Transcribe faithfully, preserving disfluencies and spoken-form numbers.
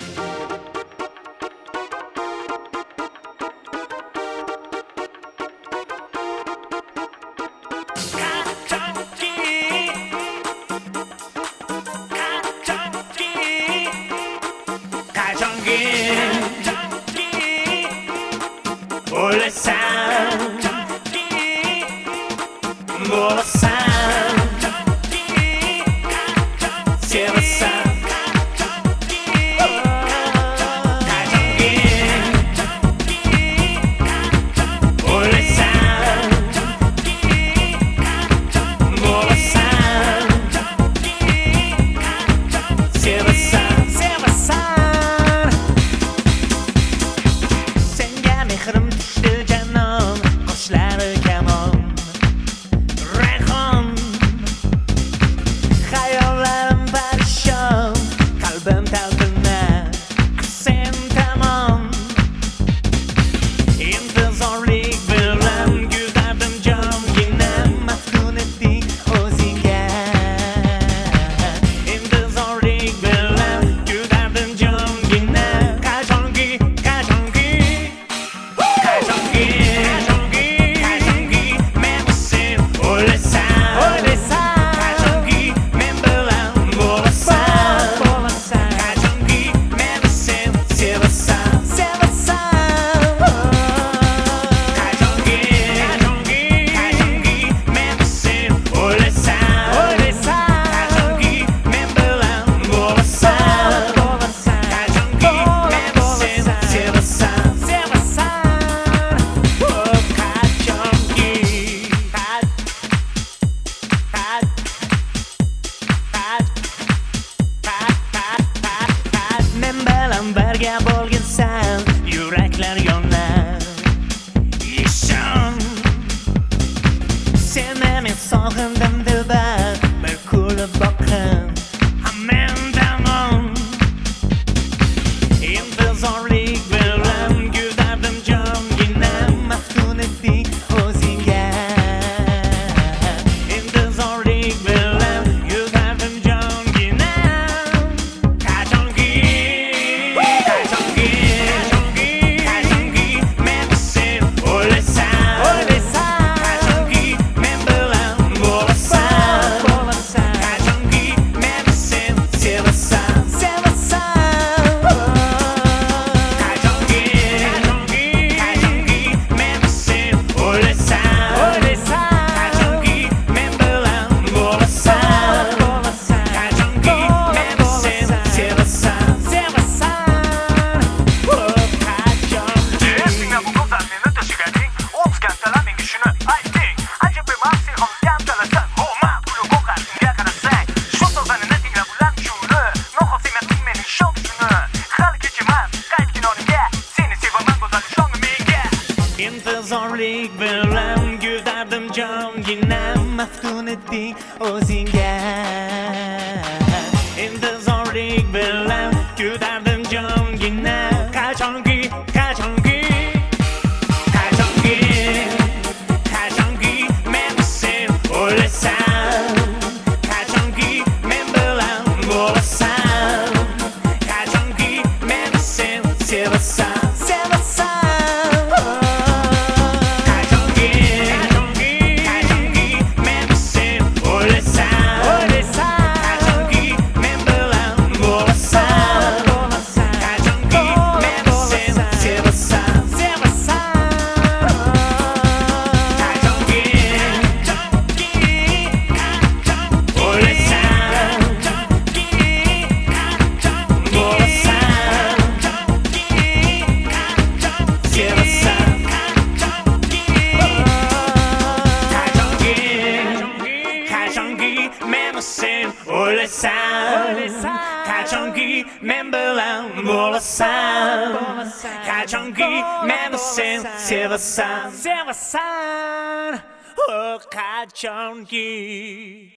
Olasan, bolasan, sevasan, kajangin, olasan, bolasan, sevasan, sevasan. Senga mehrim tushdi janon, qoshlari kamon, rayhon. Xayollarim parishon, qalbim talpinar sen tomon. Intizorlik bilan kuzadim jongina, maftun etding o'zingga. Intizorlik bilan kuzadim jongina, qachonki, qachonki birga bo'lginsan, yuraklar yonar. Ishon, seni men sog'indim dilbar, bir kulib boqin, men tamom. Intizorlik bilan kuzadim jongina, maftun etding o'zingga. Intizorlik bilan kuzadim jongina, qachonki intizorlik bilan kuzadim jongina, maftun etding o'zingga. Intizorlik bilan kuzadim jongina, qachonki, qachonki, qachonki, qachonki men sen o'lasan, qachonki men bilan bo'lasan, qachonki men sen sevasan. Qachonki men bilan bo'lasan, qachonki meni sen sevasan, sevasan, oh qachonki.